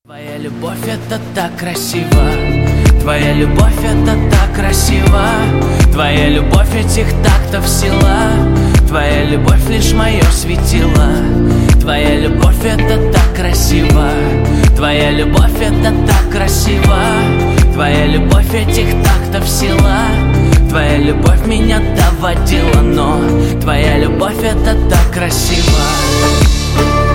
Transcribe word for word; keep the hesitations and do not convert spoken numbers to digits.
Твоя любовь это так красиво, твоя любовь это так красиво, твоя любовь этих тактов сила, твоя любовь лишь мое светило. Твоя любовь это так красиво, твоя любовь это так красиво, твоя любовь этих тактов сила, твоя любовь меня доводила, но твоя любовь это так красиво.